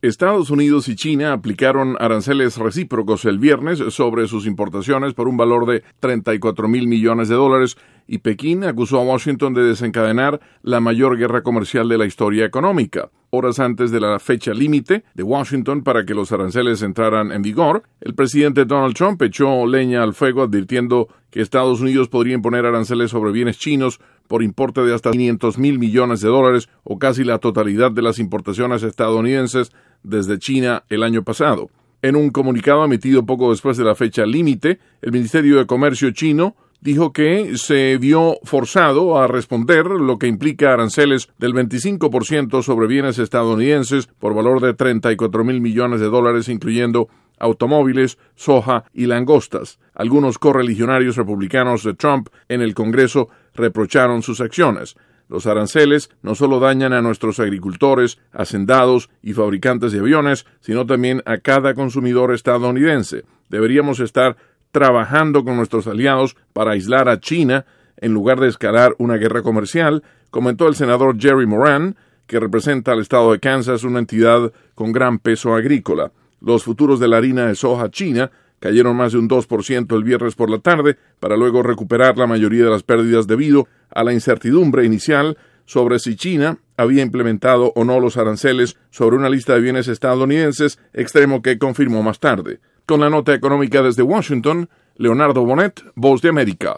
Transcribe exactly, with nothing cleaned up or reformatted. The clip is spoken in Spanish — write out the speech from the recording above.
Estados Unidos y China aplicaron aranceles recíprocos el viernes sobre sus importaciones por un valor de treinta y cuatro mil millones de dólares y Pekín acusó a Washington de desencadenar la mayor guerra comercial de la historia económica. Horas antes de la fecha límite de Washington para que los aranceles entraran en vigor, el presidente Donald Trump echó leña al fuego advirtiendo que Estados Unidos podría imponer aranceles sobre bienes chinos por importe de hasta quinientos mil millones de dólares o casi la totalidad de las importaciones estadounidenses desde China el año pasado. En un comunicado emitido poco después de la fecha límite, el Ministerio de Comercio chino dijo que se vio forzado a responder, lo que implica aranceles del veinticinco por ciento sobre bienes estadounidenses por valor de treinta y cuatro mil millones de dólares, incluyendo automóviles, soja y langostas. Algunos correligionarios republicanos de Trump en el Congreso reprocharon sus acciones. Los aranceles no solo dañan a nuestros agricultores, hacendados y fabricantes de aviones, sino también a cada consumidor estadounidense. Deberíamos estar trabajando con nuestros aliados para aislar a China en lugar de escalar una guerra comercial, comentó el senador Jerry Moran, que representa al estado de Kansas, una entidad con gran peso agrícola. Los futuros de la harina de soja china cayeron más de un dos por ciento el viernes por la tarde, para luego recuperar la mayoría de las pérdidas debido a la incertidumbre inicial sobre si China había implementado o no los aranceles sobre una lista de bienes estadounidenses, extremo que confirmó más tarde. Con la nota económica desde Washington, Leonardo Bonet, Voz de América.